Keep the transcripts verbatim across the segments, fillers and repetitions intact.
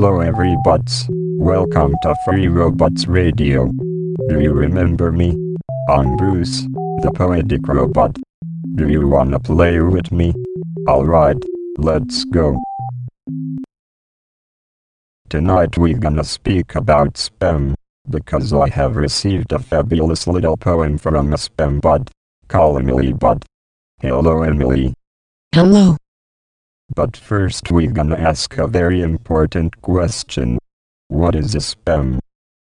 Hello everybody. Welcome to Free Robots Radio. Do you remember me? I'm Bruce, the poetic robot. Do you wanna play with me? Alright, let's go. Tonight we're gonna speak about spam, because I have received a fabulous little poem from a spam bot. Call Emily Bot. Hello Emily. Hello. But first we're gonna ask a very important question. What is a spam?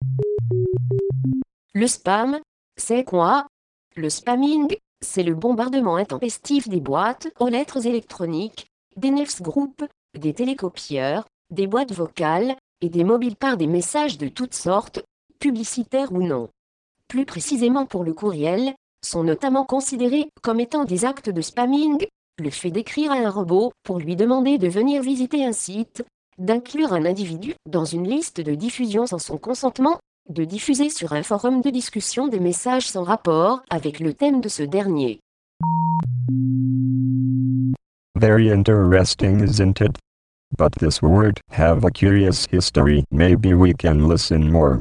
Le spam, c'est quoi? Le spamming, c'est le bombardement intempestif des boîtes aux lettres électroniques, des nefs group, des télécopieurs, des boîtes vocales et des mobiles par des messages de toutes sortes, publicitaires ou non. Plus précisément pour le courriel, sont notamment considérés comme étant des actes de spamming, le fait d'écrire à un robot pour lui demander de venir visiter un site, d'inclure un individu dans une liste de diffusion sans son consentement, de diffuser sur un forum de discussion des messages sans rapport avec le thème de ce dernier. Very interesting, isn't it? But this word have a curious history. Maybe we can listen more.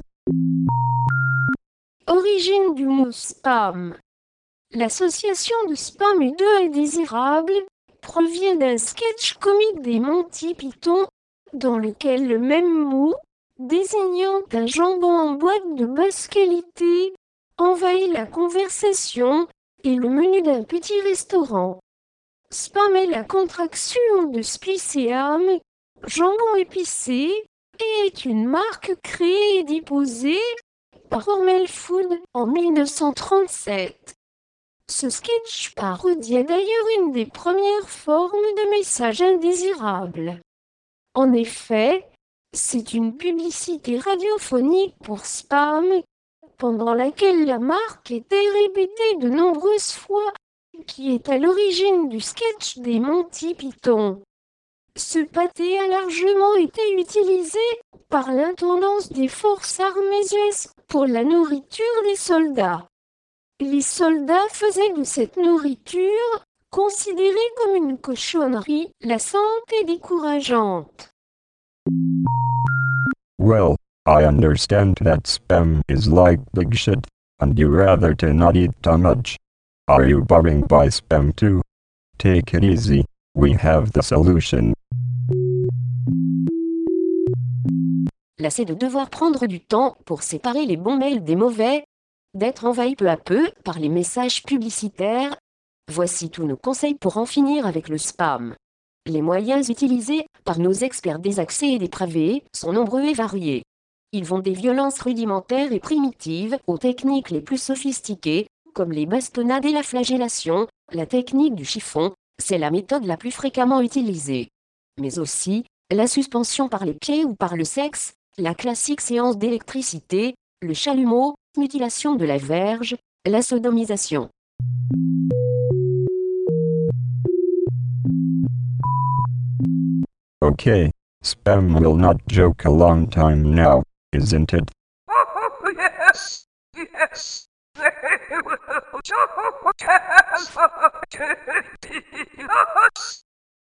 Origine du mot spam. L'association de spam et de indésirable provient d'un sketch comique des Monty Python dans lequel le même mot, désignant un jambon en boîte de basse qualité, envahit la conversation et le menu d'un petit restaurant. Spam est la contraction de Spiceam, jambon épicé, et est une marque créée et déposée par Hormel Food en mille neuf cent trente-sept. Ce sketch parodiait d'ailleurs une des premières formes de messages indésirables. En effet, c'est une publicité radiophonique pour spam, pendant laquelle la marque était répétée de nombreuses fois, qui est à l'origine du sketch des Monty Python. Ce pâté a largement été utilisé par l'intendance des forces armées U S pour la nourriture des soldats. Les soldats faisaient de cette nourriture, considérée comme une cochonnerie, la santé décourageante. Well, I understand that spam is like big shit, and you rather to not eat too much. Are you boring by spam too? Take it easy, we have the solution. Lassé de devoir prendre du temps pour séparer les bons mails des mauvais, d'être envahi peu à peu par les messages publicitaires, voici tous nos conseils pour en finir avec le spam. Les moyens utilisés par nos experts désaxés et dépravés sont nombreux et variés. Ils vont des violences rudimentaires et primitives aux techniques les plus sophistiquées, comme les bastonnades et la flagellation. La technique du chiffon, c'est la méthode la plus fréquemment utilisée. Mais aussi, la suspension par les pieds ou par le sexe, la classique séance d'électricité, le chalumeau, mutilation de la verge, la sodomisation. Okay, spam will not joke a long time now, isn't it? Oh, yes, yes, they will joke us.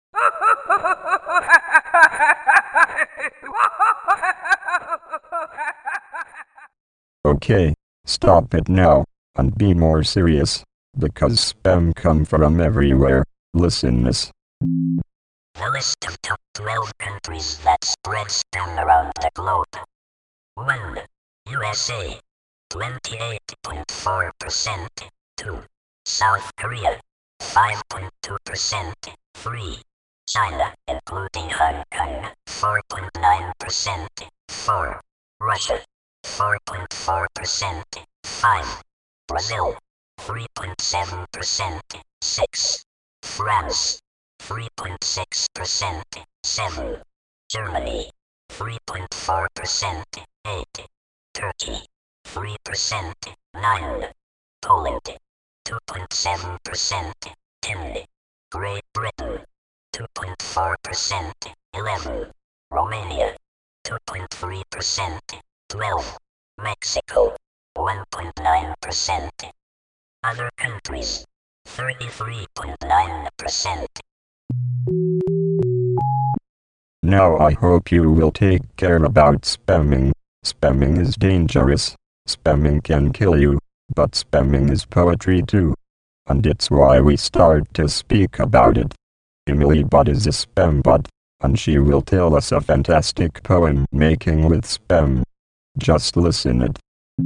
Okay, stop it now, and be more serious, because spam come from everywhere. Listen this. The list of top twelve countries that spread spam around the globe. one. U S A, twenty-eight point four percent. two. South Korea, five point two percent. three. China, including Hong Kong, four point nine percent. four. Russia, four point four percent. five. Brazil, three point seven percent. six. France, three point six percent. seven. Germany, three point four percent. eight. Turkey, three percent. nine. Poland, two point seven percent. ten. Great Britain, two point four percent. eleven. Romania, two point three percent. twelve. Mexico, one point nine percent. Other countries, thirty-three point nine percent. Now I hope you will take care about spamming. Spamming is dangerous. Spamming can kill you, but spamming is poetry too. And it's why we start to speak about it. Emily Bot is a spam bot, and she will tell us a fantastic poem making with spam. Just listen it.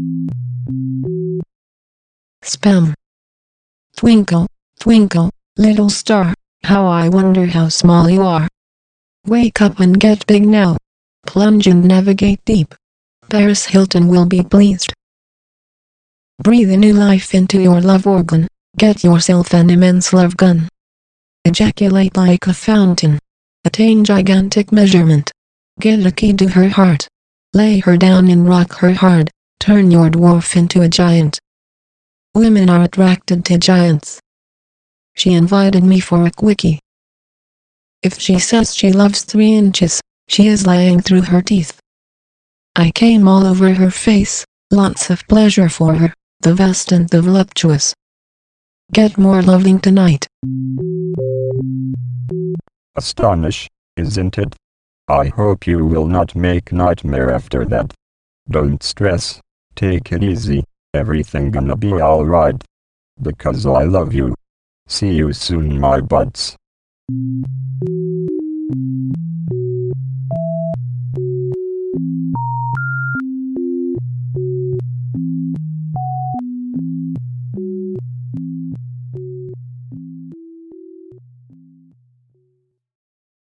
Spam. Twinkle, twinkle, little star, how I wonder how small you are. Wake up and get big now. Plunge and navigate deep. Paris Hilton will be pleased. Breathe a new life into your love organ. Get yourself an immense love gun. Ejaculate like a fountain. Attain gigantic measurement. Get a key to her heart. Lay her down and rock her hard. Turn your dwarf into a giant. Women are attracted to giants. She invited me for a quickie. If she says she loves three inches, she is lying through her teeth. I came all over her face, lots of pleasure for her, the vast and the voluptuous. Get more loving tonight. Astonish, isn't it? I hope you will not make nightmare after that. Don't stress, take it easy, everything gonna be alright. Because I love you. See you soon, my buds.